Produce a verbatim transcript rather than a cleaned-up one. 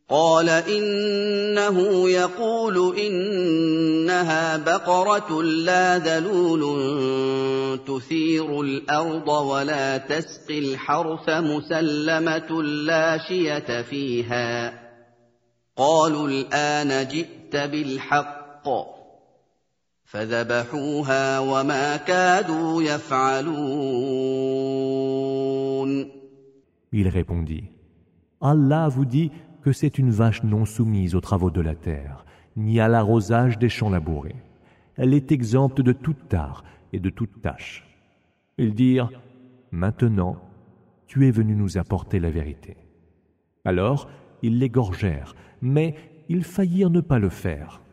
قال إنه يقول إنها بقرة لا ذلول تثير الأرض ولا تسقي الحرث مسلمة لا شية فيها قالوا الآن جئت بالحق فذبحوها وما كادوا يفعلون. Il répondit: Allah vous dit que c'est une vache non soumise aux travaux de la terre, ni à l'arrosage des champs labourés. Elle est exempte de toute tare et de toute tâche. Ils dirent: Maintenant, tu es venu nous apporter la vérité. Alors, ils l'égorgèrent, mais ils faillirent ne pas le faire.